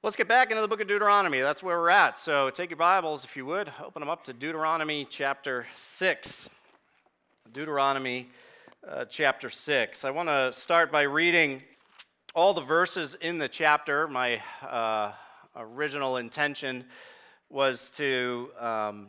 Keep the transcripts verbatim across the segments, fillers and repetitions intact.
Let's get back into the book of Deuteronomy. That's where we're at. So take your Bibles, if you would, open them up to Deuteronomy chapter six. Deuteronomy uh, chapter six. I want to start by reading all the verses in the chapter. My uh, original intention was to um,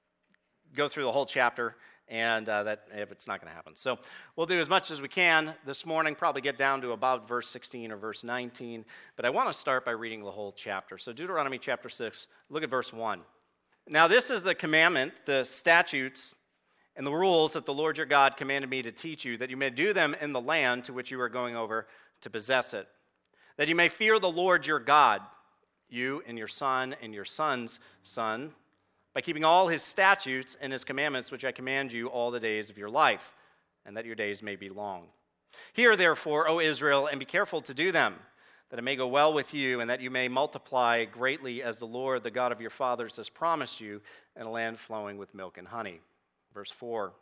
go through the whole chapter, and uh, that if it's not going to happen. So we'll do as much as we can this morning, probably get down to about verse sixteen or verse nineteen, but I want to start by reading the whole chapter. So Deuteronomy chapter six, look at verse one. Now this is the commandment, the statutes, and the rules that the Lord your God commanded me to teach you, that you may do them in the land to which you are going over to possess it, that you may fear the Lord your God, you and your son and your son's son, by keeping all his statutes and his commandments which I command you all the days of your life, and that your days may be long. Hear therefore, O Israel, and be careful to do them, that it may go well with you, and that you may multiply greatly as the Lord, the God of your fathers, has promised you, in a land flowing with milk and honey. Verse four.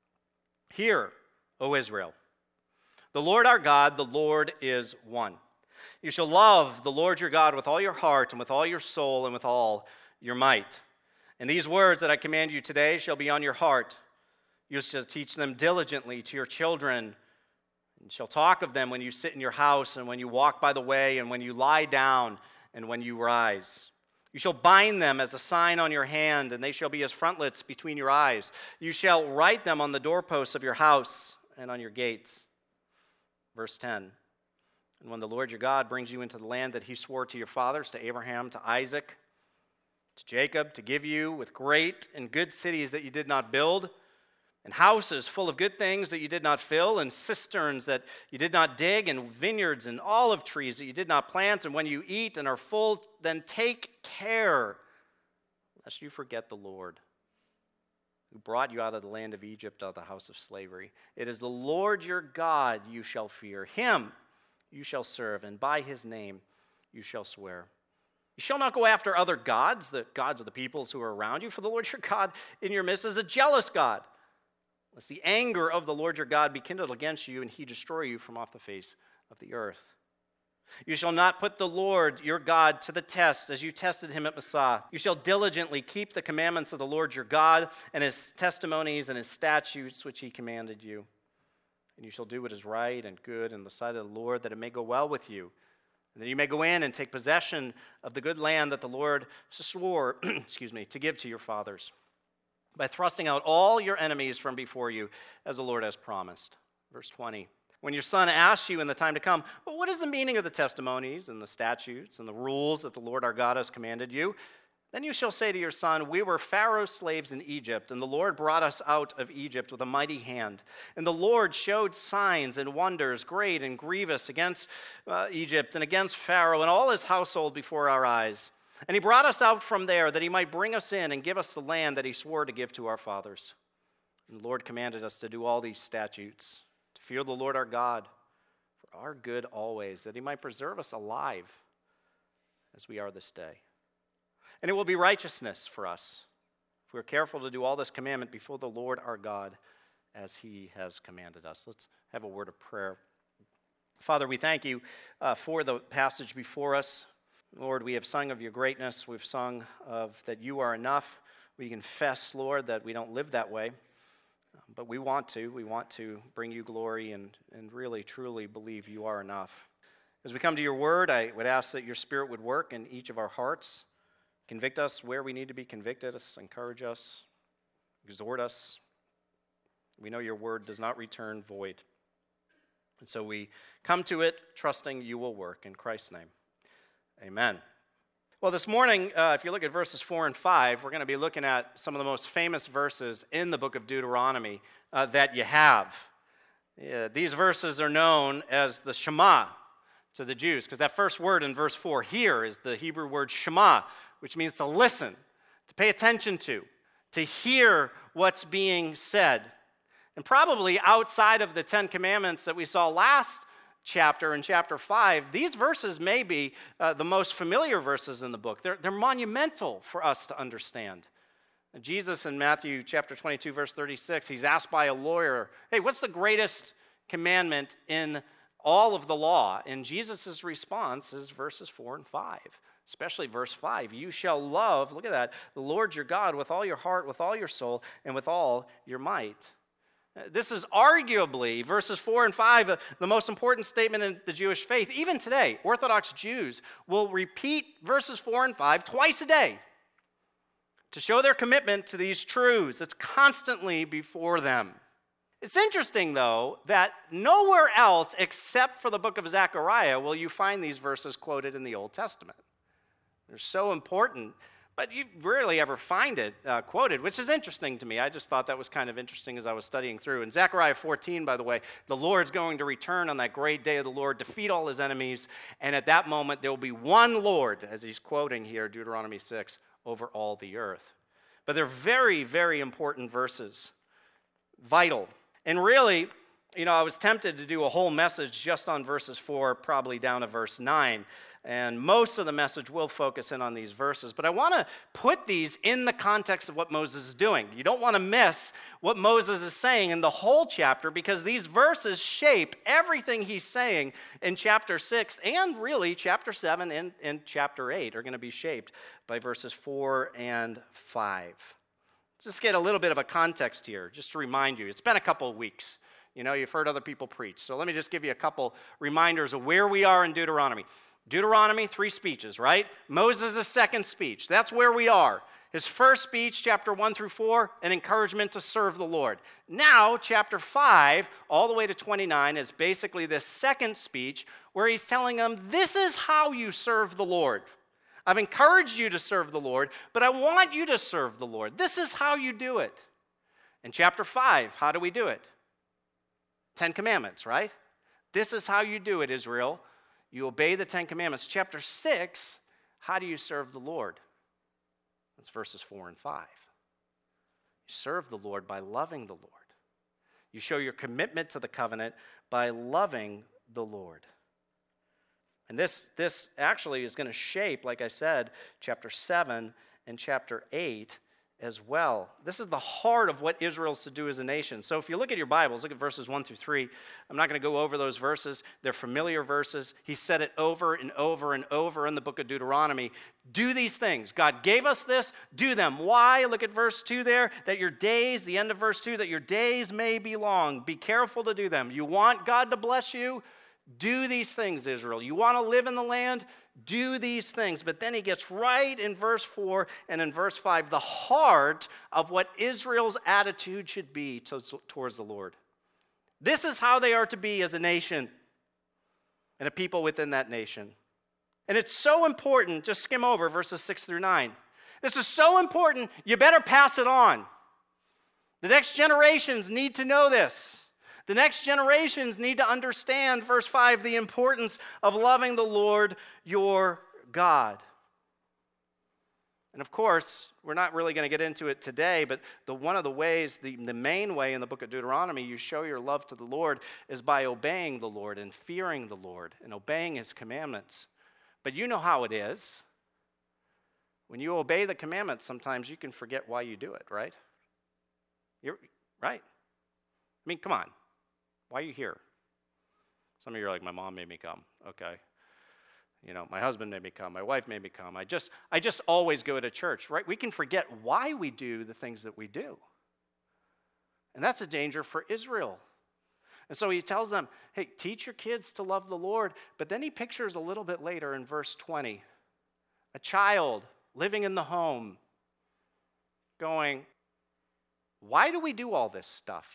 Hear, O Israel, the Lord our God, the Lord is one. You shall love the Lord your God with all your heart, and with all your soul, and with all your might. And these words that I command you today shall be on your heart. You shall teach them diligently to your children, and shall talk of them when you sit in your house, and when you walk by the way, and when you lie down, and when you rise. You shall bind them as a sign on your hand, and they shall be as frontlets between your eyes. You shall write them on the doorposts of your house and on your gates. Verse ten. And when the Lord your God brings you into the land that he swore to your fathers, to Abraham, to Isaac, to Jacob, to give you with great and good cities that you did not build, and houses full of good things that you did not fill, and cisterns that you did not dig, and vineyards and olive trees that you did not plant, and when you eat and are full, then take care lest you forget the Lord, who brought you out of the land of Egypt, out of the house of slavery. It is the Lord your God you shall fear. Him you shall serve, and by his name you shall swear. You shall not go after other gods, the gods of the peoples who are around you, for the Lord your God in your midst is a jealous God, lest the anger of the Lord your God be kindled against you, and he destroy you from off the face of the earth. You shall not put the Lord your God to the test, as you tested him at Massah. You shall diligently keep the commandments of the Lord your God, and his testimonies and his statutes which he commanded you. And you shall do what is right and good in the sight of the Lord, that it may go well with you, and that you may go in and take possession of the good land that the Lord swore, excuse me, to give to your fathers, by thrusting out all your enemies from before you, as the Lord has promised. Verse twenty. When your son asks you in the time to come, well, what is the meaning of the testimonies and the statutes and the rules that the Lord our God has commanded you? Then you shall say to your son, we were Pharaoh's slaves in Egypt, and the Lord brought us out of Egypt with a mighty hand. And the Lord showed signs and wonders, great and grievous, against uh, Egypt and against Pharaoh and all his household before our eyes. And he brought us out from there, that he might bring us in and give us the land that he swore to give to our fathers. And the Lord commanded us to do all these statutes, to fear the Lord our God, for our good always, that he might preserve us alive as we are this day. And it will be righteousness for us if we are careful to do all this commandment before the Lord our God as he has commanded us. Let's have a word of prayer. Father, we thank you uh, for the passage before us. Lord, we have sung of your greatness. We've sung of that you are enough. We confess, Lord, that we don't live that way. But we want to. We want to bring you glory and, and really, truly believe you are enough. As we come to your word, I would ask that your Spirit would work in each of our hearts. Convict us where we need to be convicted, encourage us, exhort us. We know your word does not return void. And so we come to it trusting you will work. In Christ's name, amen. Well, this morning, uh, if you look at verses four and five, we're going to be looking at some of the most famous verses in the book of Deuteronomy uh, that you have. Yeah, these verses are known as the Shema to the Jews, because that first word in verse four, here, is the Hebrew word Shema, which means to listen, to pay attention to, to hear what's being said. And probably outside of the Ten Commandments that we saw last chapter, in chapter five, these verses may be uh, the most familiar verses in the book. They're, they're monumental for us to understand. And Jesus in Matthew chapter twenty-two, verse thirty-six, he's asked by a lawyer, hey, what's the greatest commandment in all of the law? And Jesus' response is verses four and five. especially verse five. You shall love, look at that, the Lord your God with all your heart, with all your soul, and with all your might. This is arguably, verses four and five, uh, the most important statement in the Jewish faith. Even today, Orthodox Jews will repeat verses four and five twice a day to show their commitment to these truths. It's constantly before them. It's interesting, though, that nowhere else except for the book of Zechariah will you find these verses quoted in the Old Testament. They're so important, but you rarely ever find it uh, quoted, which is interesting to me. I just thought that was kind of interesting as I was studying through. In Zechariah fourteen, by the way, the Lord's going to return on that great day of the Lord, defeat all his enemies, and at that moment there will be one Lord, as he's quoting here, Deuteronomy six, over all the earth. But they're very, very important verses, vital. And really, you know, I was tempted to do a whole message just on verses four, probably down to verse nine. And most of the message will focus in on these verses. But I want to put these in the context of what Moses is doing. You don't want to miss what Moses is saying in the whole chapter, because these verses shape everything he's saying in chapter six, and really chapter seven and, and chapter eight are going to be shaped by verses four and five. Let's just get a little bit of a context here, just to remind you. It's been a couple of weeks. You know, you've heard other people preach. So let me just give you a couple reminders of where we are in Deuteronomy. Deuteronomy, three speeches, right? Moses' second speech. That's where we are. His first speech, chapter one through four, an encouragement to serve the Lord. Now, chapter five, all the way to twenty-nine, is basically this second speech where he's telling them, this is how you serve the Lord. I've encouraged you to serve the Lord, but I want you to serve the Lord. This is how you do it. In chapter five, how do we do it? Ten Commandments, right? This is how you do it, Israel. You obey the Ten Commandments. Chapter six, how do you serve the Lord? That's verses four and five. You serve the Lord by loving the Lord. You show your commitment to the covenant by loving the Lord. And this, this actually is going to shape, like I said, chapter seven and chapter eight as well. This is the heart of what Israel's to do as a nation. So if you look at your Bibles, look at verses one through three. I'm not going to go over those verses. They're familiar verses. He said it over and over and over in the book of Deuteronomy. Do these things. God gave us this. Do them. Why? Look at verse two there. That your days, the end of verse two, that your days may be long. Be careful to do them. You want God to bless you? Do these things, Israel. You want to live in the land? Do these things. But then he gets right in verse four and in verse five, the heart of what Israel's attitude should be towards the Lord. This is how they are to be as a nation and a people within that nation. And it's so important, just skim over verses six through nine. This is so important, you better pass it on. The next generations need to know this. The next generations need to understand, verse five, the importance of loving the Lord your God. And of course, we're not really going to get into it today, but the one of the ways, the, the main way in the book of Deuteronomy you show your love to the Lord is by obeying the Lord and fearing the Lord and obeying his commandments. But you know how it is. When you obey the commandments, sometimes you can forget why you do it, right? You're, right? I mean, come on. Why are you here? Some of you are like, my mom made me come. Okay. You know, my husband made me come. My wife made me come. I just, I just always go to church, right? We can forget why we do the things that we do. And that's a danger for Israel. And so he tells them, hey, teach your kids to love the Lord. But then he pictures a little bit later in verse twenty, a child living in the home going, why do we do all this stuff?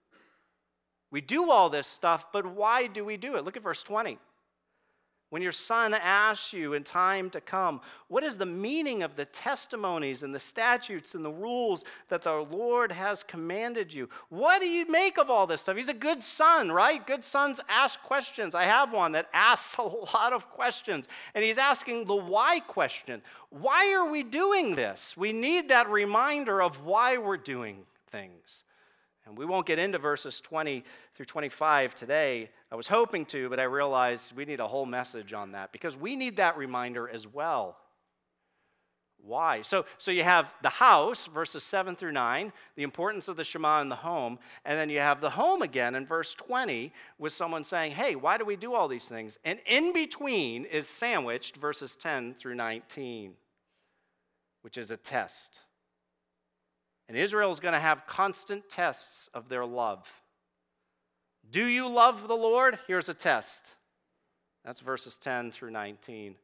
We do all this stuff, but why do we do it? Look at verse twenty. When your son asks you in time to come, what is the meaning of the testimonies and the statutes and the rules that the Lord has commanded you? What do you make of all this stuff? He's a good son, right? Good sons ask questions. I have one that asks a lot of questions. And he's asking the why question. Why are we doing this? We need that reminder of why we're doing things. And we won't get into verses twenty through twenty-five today. I was hoping to, but I realized we need a whole message on that because we need that reminder as well. Why? So, so you have the house, verses seven through nine, the importance of the Shema in the home, and then you have the home again in verse twenty with someone saying, hey, why do we do all these things? And in between is sandwiched verses ten through nineteen, which is a test. And Israel is going to have constant tests of their love. Do you love the Lord? Here's a test. That's verses ten through nineteen.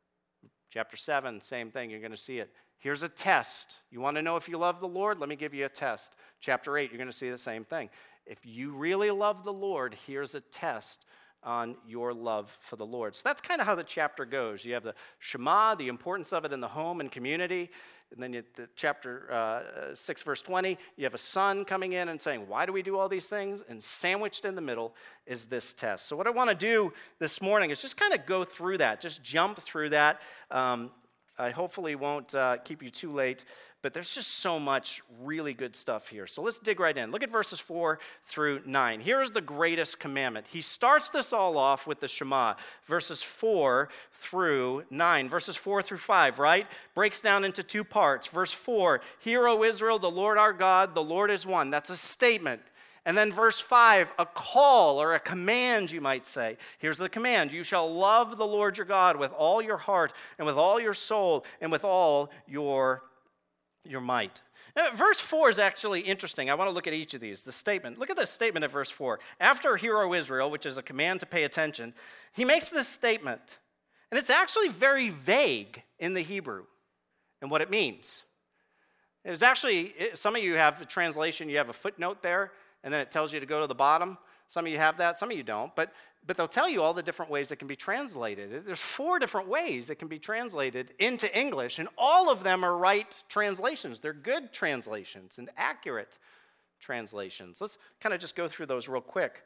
Chapter seven, same thing, you're going to see it. Here's a test. You want to know if you love the Lord? Let me give you a test. Chapter eight, you're going to see the same thing. If you really love the Lord, here's a test on your love for the Lord. So that's kind of how the chapter goes. You have the Shema, the importance of it in the home and community. And then you, the chapter uh, six, verse twenty, you have a son coming in and saying, why do we do all these things? And sandwiched in the middle is this test. So what I want to do this morning is just kind of go through that, just jump through that. Um, I hopefully won't uh, keep you too late, but there's just so much really good stuff here. So let's dig right in. Look at verses four through nine. Here's the greatest commandment. He starts this all off with the Shema, verses four through nine. Verses four through five, right? Breaks down into two parts. Verse four, hear, O Israel, the Lord our God, the Lord is one. That's a statement. And then verse five, a call or a command, you might say. Here's the command. You shall love the Lord your God with all your heart and with all your soul and with all your, your might. Now, verse four is actually interesting. I want to look at each of these. The statement. Look at the statement of verse four. After hear, O Israel, which is a command to pay attention, he makes this statement. And it's actually very vague in the Hebrew and what it means. There's actually, some of you have a translation, you have a footnote there, and then it tells you to go to the bottom. Some of you have that, some of you don't. But, but they'll tell you all the different ways it can be translated. There's four different ways it can be translated into English, and all of them are right translations. They're good translations and accurate translations. Let's kind of just go through those real quick.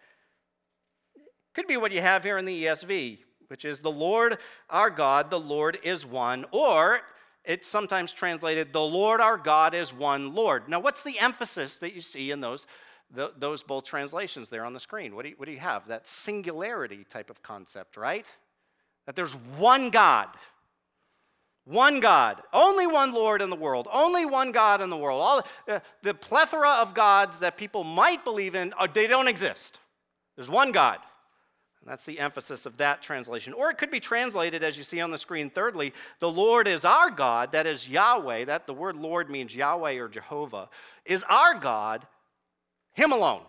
Could be what you have here in the E S V, which is the Lord our God, the Lord is one, or it's sometimes translated, the Lord our God is one Lord. Now, what's the emphasis that you see in those The, those both translations there on the screen? What do, you, what do you have? That singularity type of concept, right? That there's one God. One God. Only one Lord in the world. Only one God in the world. All uh, the plethora of gods that people might believe in, uh, they don't exist. There's one God. And that's the emphasis of that translation. Or it could be translated, as you see on the screen, thirdly, the Lord is our God, that is Yahweh. That the word Lord means Yahweh or Jehovah, is our God, Him alone.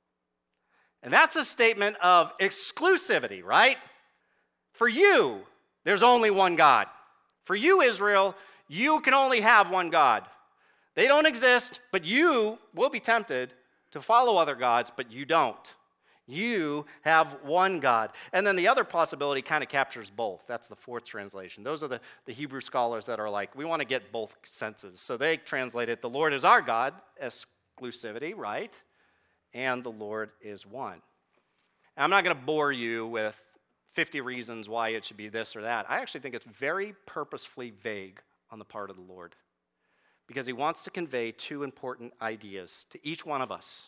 And that's a statement of exclusivity, right? For you, there's only one God. For you, Israel, you can only have one God. They don't exist, but you will be tempted to follow other gods, but you don't. You have one God. And then the other possibility kind of captures both. That's the fourth translation. Those are the, the Hebrew scholars that are like, we want to get both senses. So they translate it, the Lord is our God, exclusivity, right? And the Lord is one. And I'm not going to bore you with fifty reasons why it should be this or that. I actually think it's very purposefully vague on the part of the Lord, because he wants to convey two important ideas to each one of us.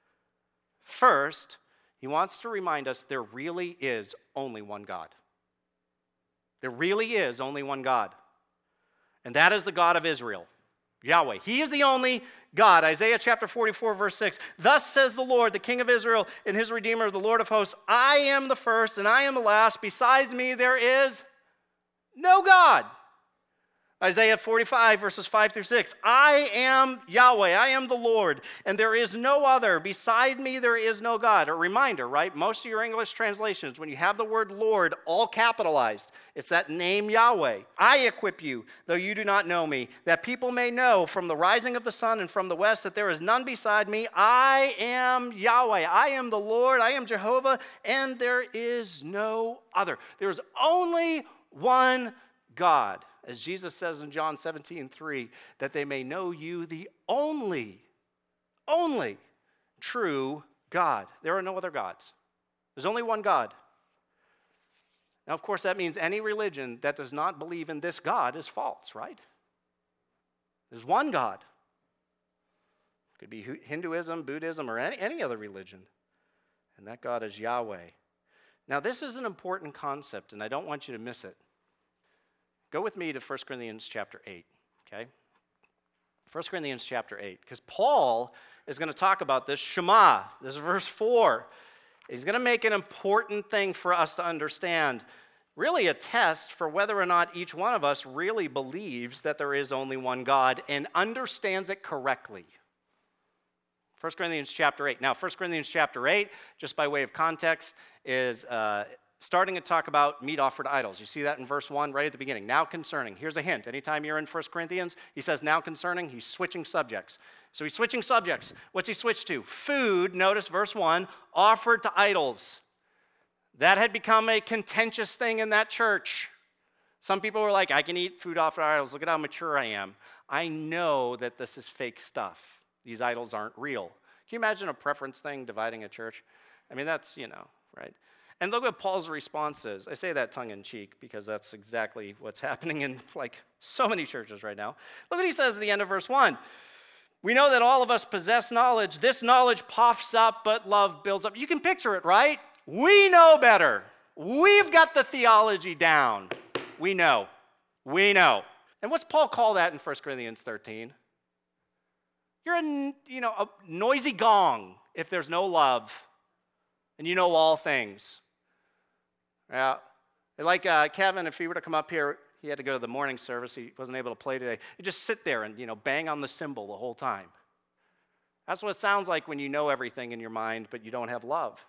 First, he wants to remind us there really is only one God. There really is only one God. And that is the God of Israel, Yahweh. He is the only God. Isaiah chapter forty-four, verse six. Thus says the Lord, the King of Israel and his Redeemer, the Lord of hosts, I am the first and I am the last. Besides me there is no God. Isaiah forty-five, verses five through six. I am Yahweh, I am the Lord, and there is no other. Beside me there is no God. A reminder, right? Most of your English translations, when you have the word Lord all capitalized, it's that name Yahweh. I equip you, though you do not know me, that people may know from the rising of the sun and from the west that there is none beside me. I am Yahweh, I am the Lord, I am Jehovah, and there is no other. There is only one God. As Jesus says in John seventeen three, that they may know you, the only, only true God. There are no other gods. There's only one God. Now, of course, that means any religion that does not believe in this God is false, right? There's one God. It could be Hinduism, Buddhism, or any, any other religion. And that God is Yahweh. Now, this is an important concept, and I don't want you to miss it. Go with me to First Corinthians chapter eight. okay? First Corinthians chapter eight, because Paul is going to talk about this Shema. This is verse four. He's going to make an important thing for us to understand, really a test for whether or not each one of us really believes that there is only one God and understands it correctly. First Corinthians chapter eight. Now, First Corinthians chapter eight, just by way of context, is uh, starting to talk about meat offered to idols. You see that in verse one right at the beginning. Now concerning. Here's a hint. Anytime you're in First Corinthians, he says now concerning, he's switching subjects. So he's switching subjects. What's he switched to? Food, notice verse one, offered to idols. That had become a contentious thing in that church. Some people were like, I can eat food offered to idols. Look at how mature I am. I know that this is fake stuff. These idols aren't real. Can you imagine a preference thing dividing a church? I mean, that's, you know, right? And look what Paul's response is. I say that tongue-in-cheek because that's exactly what's happening in, like, so many churches right now. Look what he says at the end of verse one. We know that all of us possess knowledge. This knowledge puffs up, but love builds up. You can picture it, right? We know better. We've got the theology down. We know. We know. And what's Paul call that in First Corinthians thirteen? You're a, you know, a noisy gong if there's no love, and you know all things. Yeah, like uh, Kevin, if he were to come up here, he had to go to the morning service. He wasn't able to play today. He'd just sit there and, you know, bang on the cymbal the whole time. That's what it sounds like when you know everything in your mind, but you don't have love.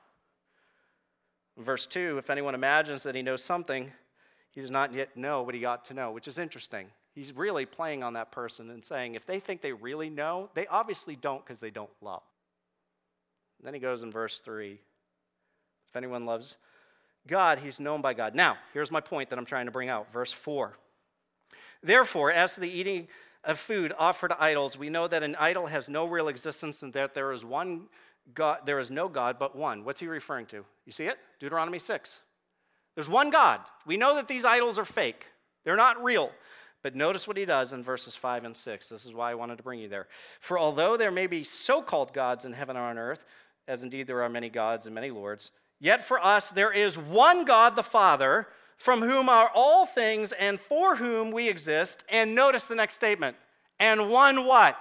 Verse two, if anyone imagines that he knows something, he does not yet know what he ought to know, which is interesting. He's really playing on that person and saying, if they think they really know, they obviously don't because they don't love. And then he goes in verse three. If anyone loves God, he's known by God. Now, here's my point that I'm trying to bring out. Verse four. Therefore, as to the eating of food offered to idols, we know that an idol has no real existence and that there is one God, there is no God but one. What's he referring to? You see it? Deuteronomy six. There's one God. We know that these idols are fake. They're not real. But notice what he does in verses five and six. This is why I wanted to bring you there. For although there may be so-called gods in heaven and on earth, as indeed there are many gods and many lords, yet for us there is one God, the Father, from whom are all things and for whom we exist. And notice the next statement. And one what?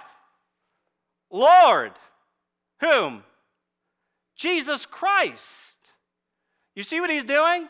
Lord. Whom? Jesus Christ. You see what he's doing?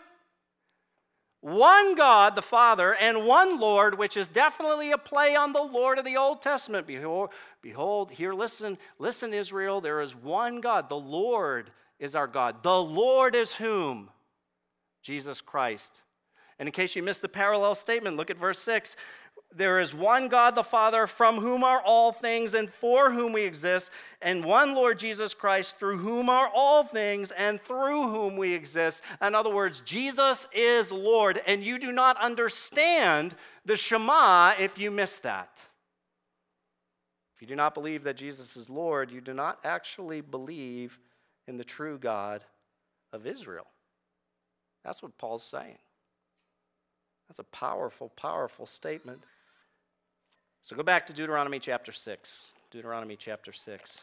One God, the Father, and one Lord, which is definitely a play on the Lord of the Old Testament. Behold, behold, here, listen, listen, Israel, there is one God. The Lord is our God. The Lord is whom? Jesus Christ. And in case you missed the parallel statement, look at verse six. There is one God the Father, from whom are all things and for whom we exist, and one Lord Jesus Christ, through whom are all things and through whom we exist. In other words, Jesus is Lord, and you do not understand the Shema if you miss that. If you do not believe that Jesus is Lord, you do not actually believe in the true God of Israel. That's what Paul's saying. That's a powerful, powerful statement. So go back to Deuteronomy chapter six. Deuteronomy chapter six.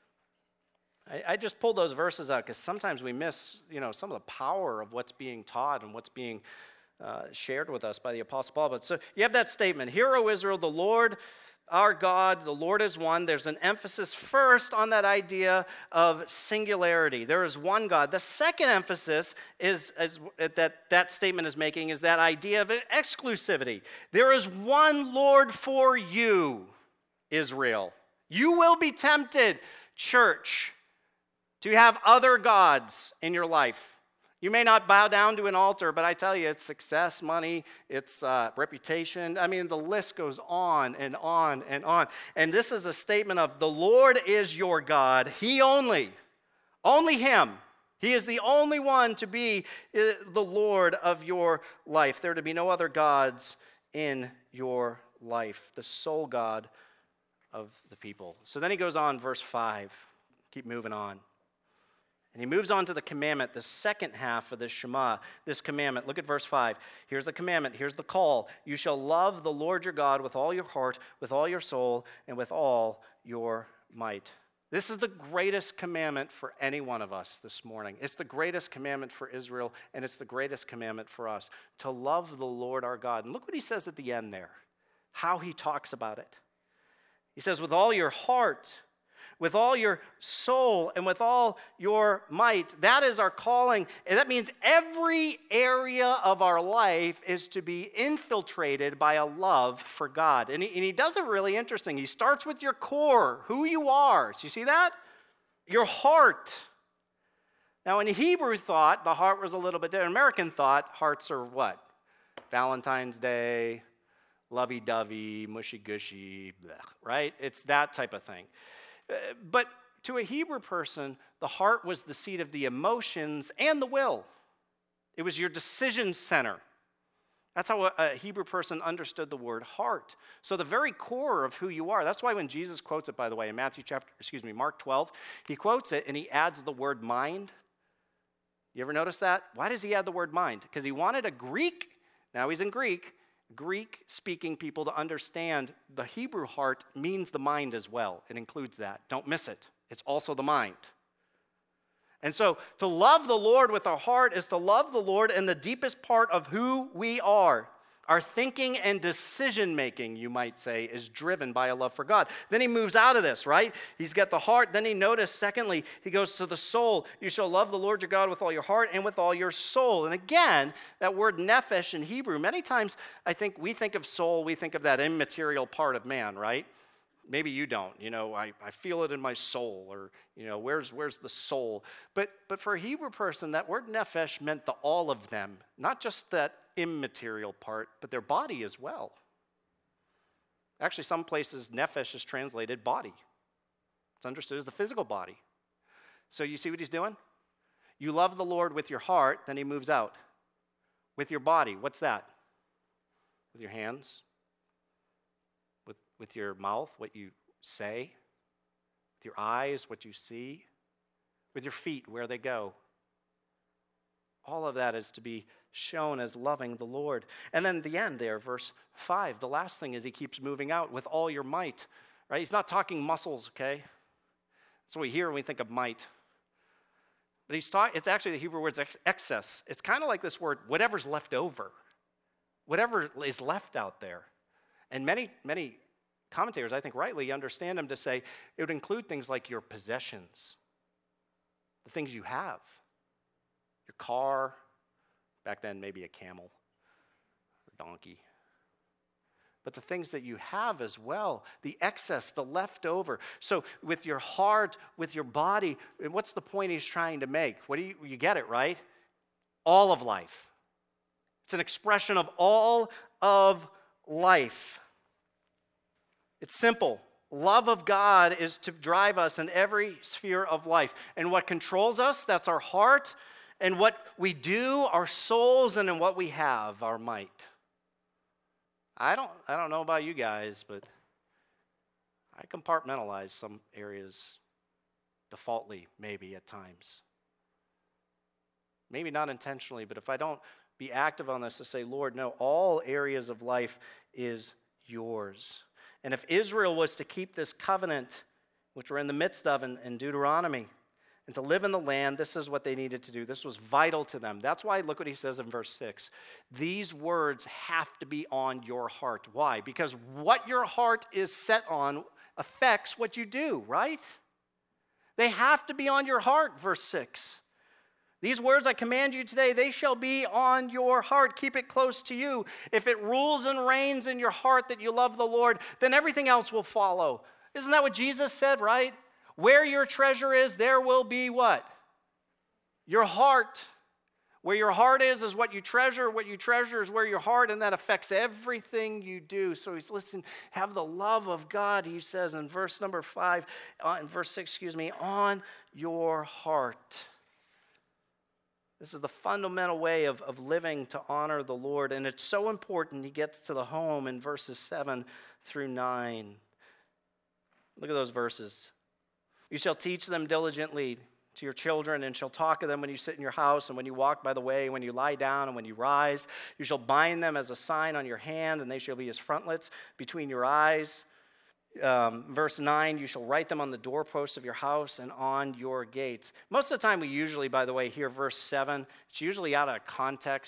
I, I just pulled those verses out because sometimes we miss, you know, some of the power of what's being taught and what's being uh, shared with us by the Apostle Paul. But so you have that statement, Hear, O Israel, the Lord our God, the Lord is one. There's an emphasis first on that idea of singularity. There is one God. The second emphasis is, is that that statement is making is that idea of exclusivity. There is one Lord for you, Israel. You will be tempted, church, to have other gods in your life. You may not bow down to an altar, but I tell you, it's success, money, it's uh, reputation. I mean, the list goes on and on and on. And this is a statement of the Lord is your God. He only, only Him. He is the only one to be the Lord of your life. There are to be no other gods in your life. The sole God of the people. So then he goes on, verse five. Keep moving on. And he moves on to the commandment, the second half of this Shema, this commandment. Look at verse five. Here's the commandment. Here's the call. You shall love the Lord your God with all your heart, with all your soul, and with all your might. This is the greatest commandment for any one of us this morning. It's the greatest commandment for Israel, and it's the greatest commandment for us, to love the Lord our God. And look what he says at the end there. how he talks about it. He says, with all your heart, with all your soul, and with all your might. That is our calling. And that means every area of our life is to be infiltrated by a love for God. And he, and he does it really interesting. He starts with your core, who you are. So you see that? Your heart. Now, in Hebrew thought, the heart was a little bit different. American thought, hearts are what? Valentine's Day, lovey-dovey, mushy-gushy, bleh, right? It's that type of thing. Uh, but to a Hebrew person, the heart was the seat of the emotions and the will. It was your decision center. That's how a, a Hebrew person understood the word heart. So the very core of who you are. That's why when Jesus quotes it, by the way, in Matthew chapter, excuse me, Mark twelve, he quotes it and he adds the word mind. You ever notice that? Why does he add the word mind? Because he wanted a Greek, now he's in Greek, Greek-speaking people to understand the Hebrew heart means the mind as well. It includes that. Don't miss it. It's also the mind. And so to love the Lord with our heart is to love the Lord in the deepest part of who we are. Our thinking and decision-making, you might say, is driven by a love for God. Then he moves out of this, right? He's got the heart. Then he noticed, secondly, he goes to the soul. You shall love the Lord your God with all your heart and with all your soul. And again, that word nephesh in Hebrew, many times I think we think of soul, we think of that immaterial part of man, right? Maybe you don't. You know, I, I feel it in my soul, or, you know, where's where's the soul? But but for a Hebrew person, that word nephesh meant the all of them, not just that immaterial part, but their body as well. Actually, some places nephesh is translated body. It's understood as the physical body. So you see what he's doing? You love the Lord with your heart, then he moves out. With your body, what's that? With your hands? With, with your mouth, what you say? With your eyes, what you see? With your feet, where they go? All of that is to be shown as loving the Lord. And then the end there, verse five, the last thing is he keeps moving out with all your might, right? He's not talking muscles, okay? That's what we hear when we think of might. But he's talking, it's actually the Hebrew word ex- excess. It's kind of like this word, whatever's left over. Whatever is left out there. And many, many commentators, I think rightly, understand him to say it would include things like your possessions, the things you have, your car, back then maybe a camel or donkey. But the things that you have as well, the excess, the leftover. So with your heart, with your body, what's the point he's trying to make? What do you, you get it, right? All of life. It's an expression of all of life. It's simple. Love of God is to drive us in every sphere of life. And what controls us, that's our heart. And what we do, our souls, and in what we have, our might. I don't, I don't know about you guys, but I compartmentalize some areas defaultly, maybe at times. Maybe not intentionally, but if I don't be active on this to say, Lord, no, all areas of life is yours. And if Israel was to keep this covenant, which we're in the midst of in, in Deuteronomy, and to live in the land, this is what they needed to do. This was vital to them. That's why, look what he says in verse six. These words have to be on your heart. Why? Because what your heart is set on affects what you do, right? They have to be on your heart, verse six. These words I command you today, they shall be on your heart. Keep it close to you. If it rules and reigns in your heart that you love the Lord, then everything else will follow. Isn't that what Jesus said, right? Where your treasure is, there will be what? Your heart. Where your heart is, is what you treasure. What you treasure is where your heart, and that affects everything you do. So he's listening, have the love of God, he says in verse number five, uh, in verse six, excuse me, on your heart. This is the fundamental way of, of living to honor the Lord. And it's so important. He gets to the home in verses seven through nine. Look at those verses. You shall teach them diligently to your children, and shall talk of them when you sit in your house, and when you walk by the way, when you lie down, and when you rise. You shall bind them as a sign on your hand, and they shall be as frontlets between your eyes. Um, verse nine, you shall write them on the doorposts of your house and on your gates. Most of the time we usually, by the way, hear verse seven. It's usually out of context.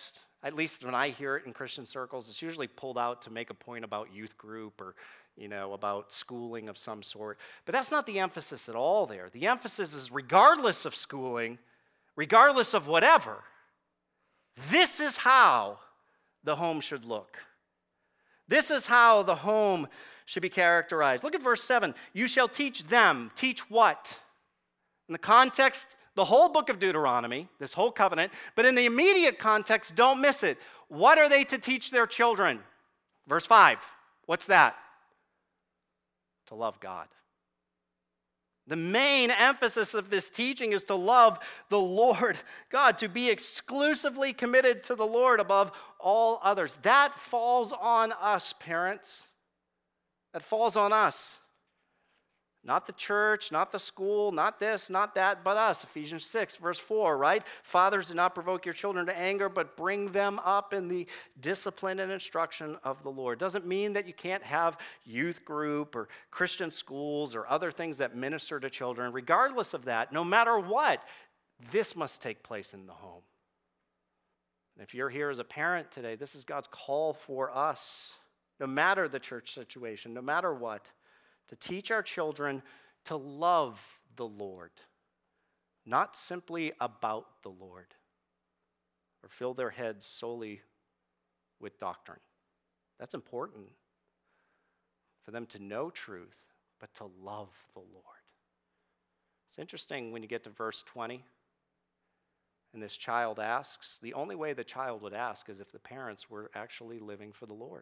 At least when I hear it in Christian circles, it's usually pulled out to make a point about youth group or, you know, about schooling of some sort. But that's not the emphasis at all there. The emphasis is regardless of schooling, regardless of whatever, this is how the home should look. This is how the home should be characterized. Look at verse seven. You shall teach them. Teach what? In the context, the whole book of Deuteronomy, this whole covenant, but in the immediate context, don't miss it. What are they to teach their children? Verse five. What's that? To love God. The main emphasis of this teaching is to love the Lord God, to be exclusively committed to the Lord above all others. That falls on us, parents. That falls on us. Not the church, not the school, not this, not that, but us. Ephesians six, verse four, right? Fathers, do not provoke your children to anger, but bring them up in the discipline and instruction of the Lord. Doesn't mean that you can't have youth group or Christian schools or other things that minister to children. Regardless of that, no matter what, this must take place in the home. And if you're here as a parent today, this is God's call for us, no matter the church situation, no matter what, to teach our children to love the Lord, not simply about the Lord, or fill their heads solely with doctrine. That's important for them to know truth, but to love the Lord. It's interesting when you get to verse twenty, and this child asks, the only way the child would ask is if the parents were actually living for the Lord.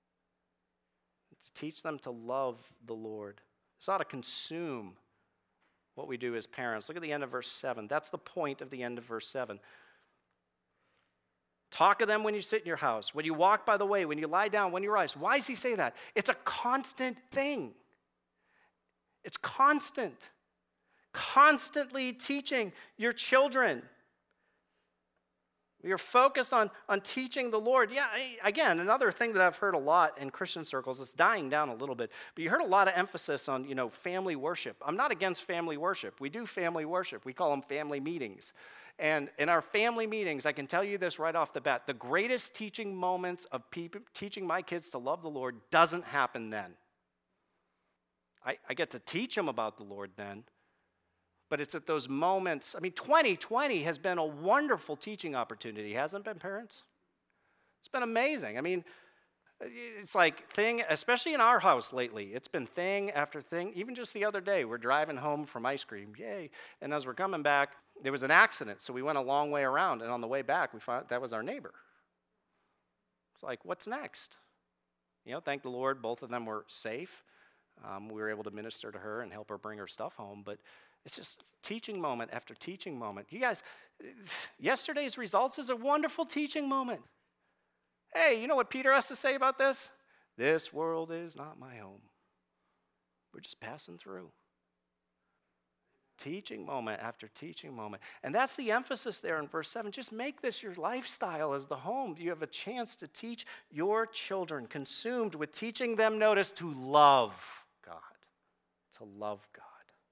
To teach them to love the Lord. This ought to consume what we do as parents. Look at the end of verse seven. That's the point of the end of verse seven. Talk of them when you sit in your house, when you walk by the way, when you lie down, when you rise. Why does he say that? It's a constant thing. It's constant. Constantly teaching your children. We are focused on, on teaching the Lord. Yeah, again, another thing that I've heard a lot in Christian circles, it's dying down a little bit, but you heard a lot of emphasis on, you know, family worship. I'm not against family worship. We do family worship. We call them family meetings. And in our family meetings, I can tell you this right off the bat, the greatest teaching moments of people, teaching my kids to love the Lord doesn't happen then. I, I get to teach them about the Lord then. But it's at those moments. I mean, twenty twenty has been a wonderful teaching opportunity, hasn't it been, parents? It's been amazing. I mean, it's like thing, especially in our house lately, it's been thing after thing. Even just the other day, we're driving home from ice cream, yay. And as we're coming back, there was an accident, so we went a long way around. And on the way back, we found that was our neighbor. It's like, what's next? You know, thank the Lord, both of them were safe. Um, we were able to minister to her and help her bring her stuff home, but it's just teaching moment after teaching moment. You guys, yesterday's results is a wonderful teaching moment. Hey, you know what Peter has to say about this? This world is not my home. We're just passing through. Teaching moment after teaching moment. And that's the emphasis there in verse seven. Just make this your lifestyle as the home. You have a chance to teach your children, consumed with teaching them, notice, to love God. To love God.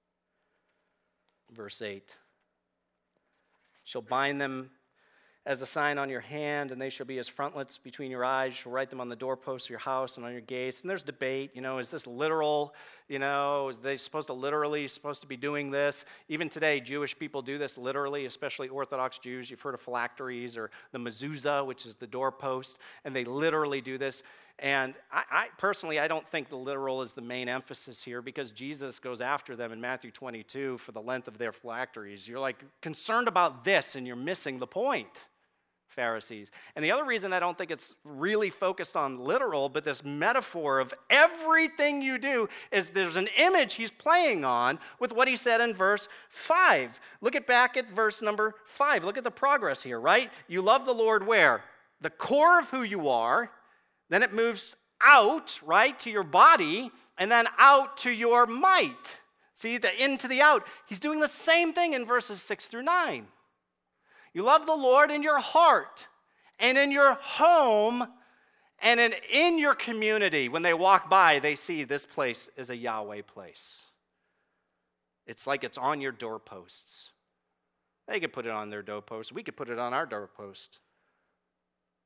Verse eight, shall bind them as a sign on your hand, and they shall be as frontlets between your eyes. You shall write them on the doorposts of your house and on your gates. And there's debate, you know, is this literal? You know, is they supposed to literally, supposed to be doing this? Even today, Jewish people do this literally, especially Orthodox Jews. You've heard of phylacteries or the mezuzah, which is the doorpost, and they literally do this. And I, I personally, I don't think the literal is the main emphasis here because Jesus goes after them in Matthew twenty-two for the length of their phylacteries. You're like concerned about this and you're missing the point, Pharisees. And the other reason I don't think it's really focused on literal, but this metaphor of everything you do is there's an image he's playing on with what he said in verse five. Look at back at verse number five. Look at the progress here, right? You love the Lord where? The core of who you are. Then it moves out, right, to your body, and then out to your might. See, the in to the out. He's doing the same thing in verses six through nine. You love the Lord in your heart, and in your home, and in, in your community. When they walk by, they see this place is a Yahweh place. It's like it's on your doorposts. They could put it on their doorposts. We could put it on our doorpost.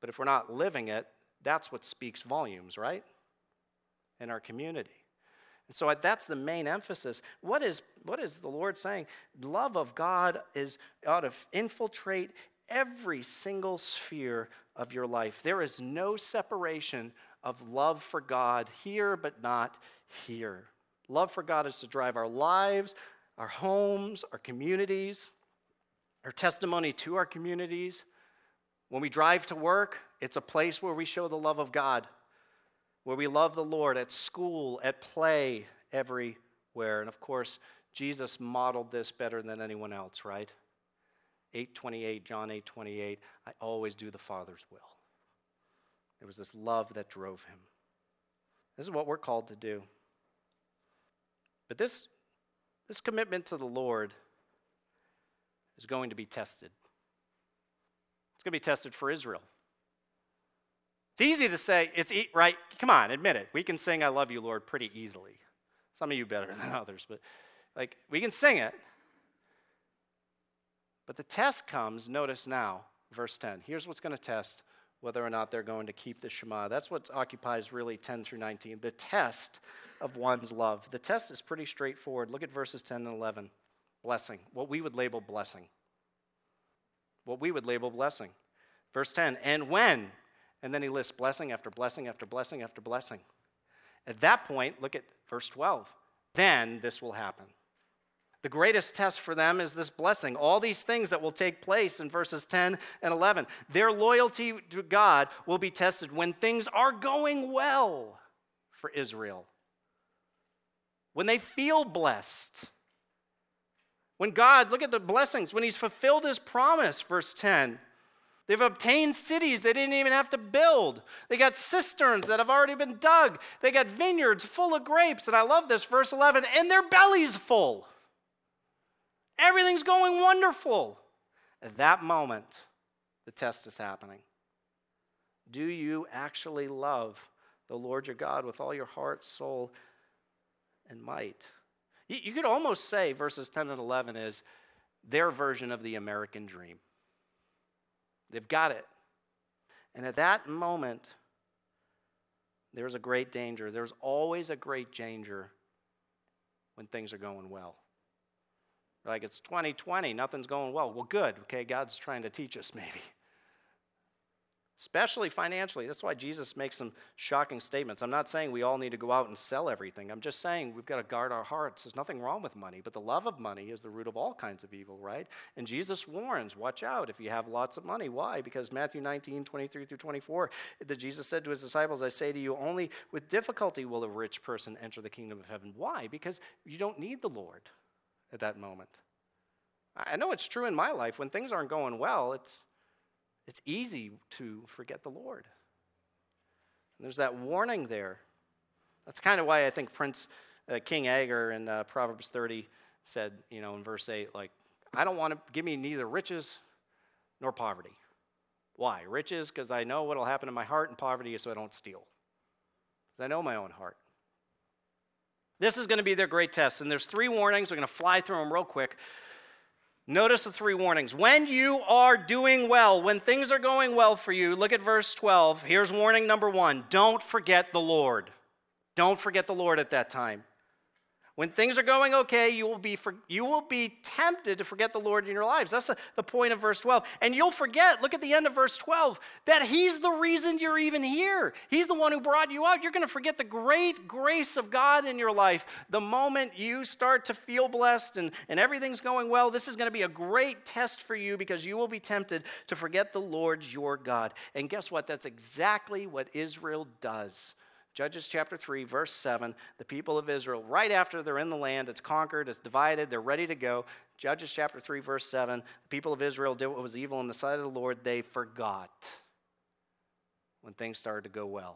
But if we're not living it, that's what speaks volumes, right? In our community. And so that's the main emphasis. What is, what is the Lord saying? Love of God is ought to infiltrate every single sphere of your life. There is no separation of love for God here but not here. Love for God is to drive our lives, our homes, our communities, our testimony to our communities. When we drive to work, it's a place where we show the love of God, where we love the Lord at school, at play, everywhere. And of course, Jesus modeled this better than anyone else, right? eight twenty-eight, John eight twenty-eight, I always do the Father's will. It was this love that drove him. This is what we're called to do. But this, this commitment to the Lord is going to be tested. It's going to be tested for Israel. It's easy to say, it's e- right, come on, admit it. We can sing I love you, Lord, pretty easily. Some of you better than others, but like we can sing it. But the test comes, notice now, verse ten. Here's what's going to test whether or not they're going to keep the Shema. That's what occupies really ten through nineteen, the test of one's love. The test is pretty straightforward. Look at verses ten and eleven. Blessing, what we would label blessing. What we would label blessing. Verse ten, and when, and then he lists blessing after blessing after blessing after blessing. At that point, look at verse twelve. Then this will happen. The greatest test for them is this blessing. All these things that will take place in verses ten and eleven. Their loyalty to God will be tested when things are going well for Israel. When they feel blessed. When God, look at the blessings, when he's fulfilled his promise, verse ten. They've obtained cities they didn't even have to build. They got cisterns that have already been dug. They got vineyards full of grapes. And I love this, verse eleven, and their belly's full. Everything's going wonderful. At that moment, the test is happening. Do you actually love the Lord your God with all your heart, soul, and might? You, you could almost say verses ten and eleven is their version of the American dream. They've got it. And at that moment, there's a great danger. There's always a great danger when things are going well. Like it's twenty twenty, nothing's going well. Well, good, okay, God's trying to teach us maybe. Especially financially. That's why Jesus makes some shocking statements. I'm not saying we all need to go out and sell everything. I'm just saying we've got to guard our hearts. There's nothing wrong with money, but the love of money is the root of all kinds of evil, right? And Jesus warns, watch out if you have lots of money. Why? Because Matthew nineteen, twenty-three through twenty-four, that Jesus said to his disciples, I say to you, only with difficulty will a rich person enter the kingdom of heaven. Why? Because you don't need the Lord at that moment. I know it's true in my life. When things aren't going well, it's It's easy to forget the Lord. And there's that warning there. That's kind of why I think Prince uh, King Agur in uh, Proverbs thirty said, you know, in verse eight, like, I don't want to give me neither riches nor poverty. Why? Riches, because I know what will happen in my heart, and poverty is so I don't steal. Because I know my own heart. This is going to be their great test. And there's three warnings. We're going to fly through them real quick. Notice the three warnings. When you are doing well, when things are going well for you, look at verse twelve. Here's warning number one. Don't forget the Lord. Don't forget the Lord at that time. When things are going okay, you will be for, you will be tempted to forget the Lord in your lives. That's the, the point of verse twelve. And you'll forget, look at the end of verse twelve, that he's the reason you're even here. He's the one who brought you out. You're going to forget the great grace of God in your life. The moment you start to feel blessed and, and everything's going well, this is going to be a great test for you because you will be tempted to forget the Lord your God. And guess what? That's exactly what Israel does. Judges chapter three, verse seven, the people of Israel, right after they're in the land, it's conquered, it's divided, they're ready to go. Judges chapter three, verse seven, the people of Israel did what was evil in the sight of the Lord. They forgot when things started to go well.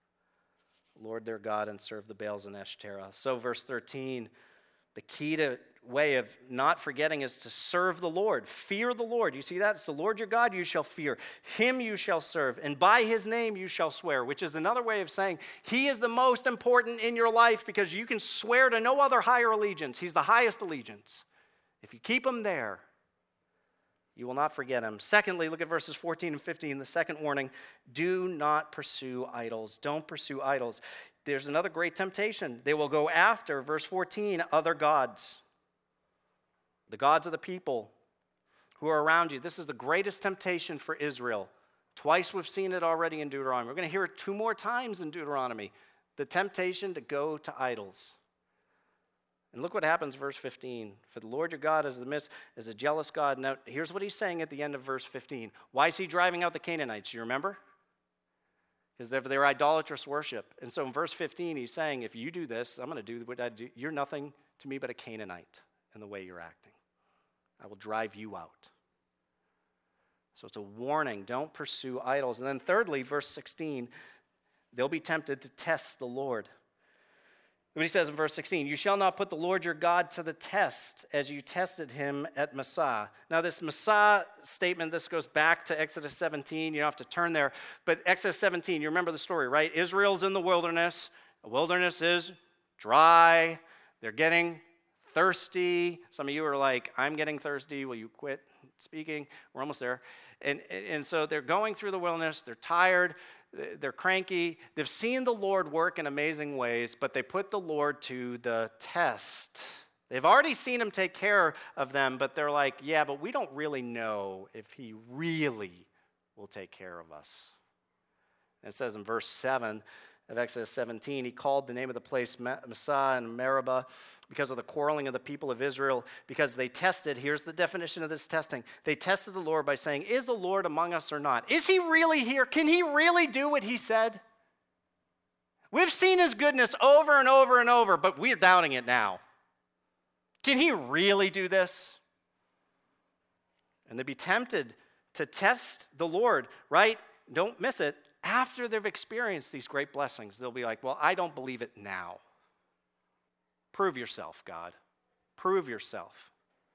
Lord their God and served the Baals and Ashtoreth. So verse thirteen, the key to way of not forgetting is to serve the Lord. Fear the Lord. You see that? It's the Lord your God you shall fear. Him you shall serve. And by his name you shall swear, which is another way of saying he is the most important in your life because you can swear to no other higher allegiance. He's the highest allegiance. If you keep him there, You will not forget him. Secondly, look at verses fourteen and fifteen, the second warning. Do not pursue idols. Don't pursue idols. There's another great temptation. They will go after, verse fourteen, other gods. The gods of the people who are around you. This is the greatest temptation for Israel. Twice we've seen it already in Deuteronomy. We're going to hear it two more times in Deuteronomy. The temptation to go to idols. And look what happens, verse fifteen. For the Lord your God is the midst, is a jealous God. Now, here's what he's saying at the end of verse fifteen. Why is he driving out the Canaanites? You remember? Because they're, they're idolatrous worship. And so in verse fifteen, he's saying, if you do this, I'm going to do what I do. You're nothing to me but a Canaanite in the way you're acting. I will drive you out. So it's a warning. Don't pursue idols. And then thirdly, verse sixteen, they'll be tempted to test the Lord. What he says in verse sixteen, you shall not put the Lord your God to the test as you tested him at Massah. Now this Massah statement, this goes back to Exodus seventeen. You don't have to turn there. But Exodus seventeen, you remember the story, right? Israel's in the wilderness. The wilderness is dry. They're getting thirsty. Some of you are like, I'm getting thirsty. Will you quit speaking? We're almost there. And, and so they're going through the wilderness. They're tired. They're cranky. They've seen the Lord work in amazing ways, but they put the Lord to the test. They've already seen him take care of them, but they're like, yeah, but we don't really know if he really will take care of us. And it says in verse seven of Exodus seventeen, he called the name of the place Massah and Meribah because of the quarreling of the people of Israel, because they tested, here's the definition of this testing, they tested the Lord by saying, is the Lord among us or not? Is he really here? Can he really do what he said? We've seen his goodness over and over and over, but we're doubting it now. Can he really do this? And they'd be tempted to test the Lord, right? Don't miss it. After they've experienced these great blessings, they'll be like, well, I don't believe it now. Prove yourself, God. Prove yourself.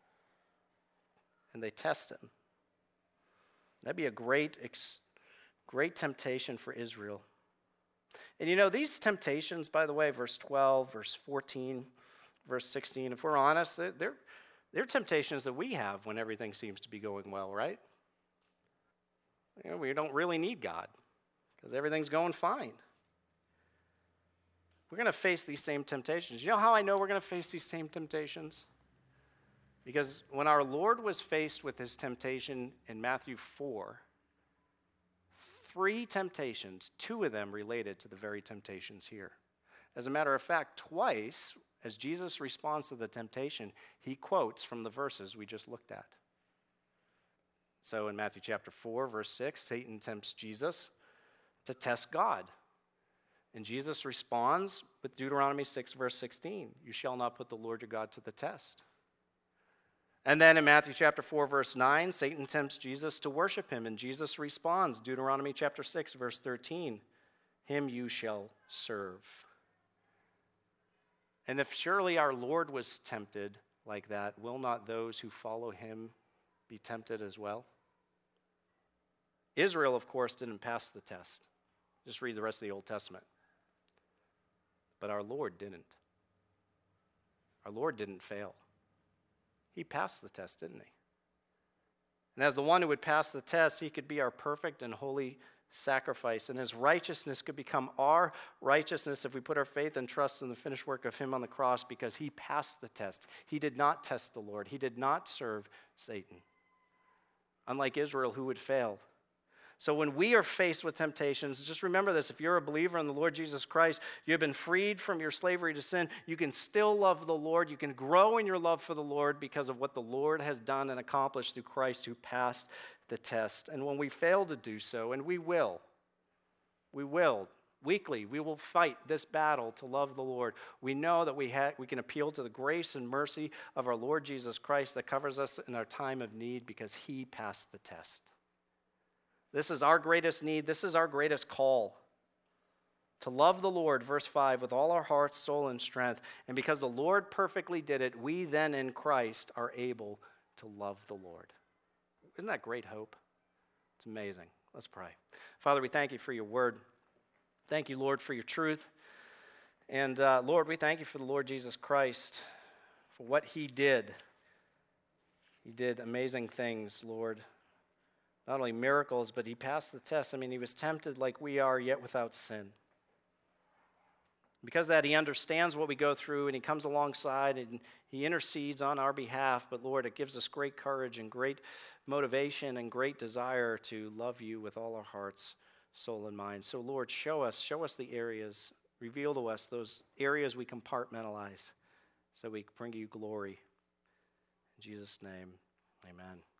And they test him. That'd be a great, great temptation for Israel. And you know, these temptations, by the way, verse twelve, verse fourteen, verse sixteen, if we're honest, they're, they're temptations that we have when everything seems to be going well, right? You know, we don't really need God, because everything's going fine. We're going to face these same temptations. You know how I know we're going to face these same temptations? Because when our Lord was faced with his temptation in Matthew four, three temptations, two of them related to the very temptations here. As a matter of fact, twice, as Jesus responds to the temptation, he quotes from the verses we just looked at. So in Matthew chapter four, verse six, Satan tempts Jesus to test God. And Jesus responds with Deuteronomy six, verse sixteen. You shall not put the Lord your God to the test. And then in Matthew chapter four, verse nine, Satan tempts Jesus to worship him. And Jesus responds, Deuteronomy chapter six, verse thirteen. Him you shall serve. And if surely our Lord was tempted like that, will not those who follow him be tempted as well? Israel, of course, didn't pass the test. Just read the rest of the Old Testament. But our Lord didn't. Our Lord didn't fail. He passed the test, didn't he? And as the one who would pass the test, he could be our perfect and holy sacrifice. And his righteousness could become our righteousness if we put our faith and trust in the finished work of him on the cross, because he passed the test. He did not test the Lord. He did not serve Satan. Unlike Israel, who would fail. So when we are faced with temptations, just remember this. If you're a believer in the Lord Jesus Christ, you have been freed from your slavery to sin. You can still love the Lord. You can grow in your love for the Lord because of what the Lord has done and accomplished through Christ, who passed the test. And when we fail to do so, and we will, we will, weekly, we will fight this battle to love the Lord. We know that we, ha- we can appeal to the grace and mercy of our Lord Jesus Christ that covers us in our time of need because he passed the test. This is our greatest need. This is our greatest call. To love the Lord, verse five, with all our heart, soul, and strength. And because the Lord perfectly did it, we then in Christ are able to love the Lord. Isn't that great hope? It's amazing. Let's pray. Father, we thank you for your word. Thank you, Lord, for your truth. And uh, Lord, we thank you for the Lord Jesus Christ, for what he did. He did amazing things, Lord. Not only miracles, but he passed the test. I mean, he was tempted like we are, yet without sin. Because of that, he understands what we go through, and he comes alongside, and he intercedes on our behalf. But Lord, it gives us great courage and great motivation and great desire to love you with all our hearts, soul, and mind. So Lord, show us, show us the areas, reveal to us those areas we compartmentalize so we bring you glory. In Jesus' name, amen.